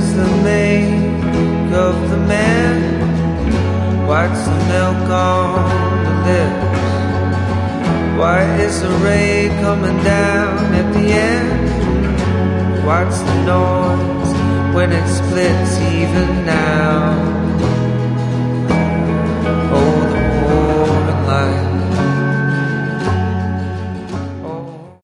is the make of the man? What's the milk on the lips? Why is the ray coming down at the end? What's the noise when it splits even now?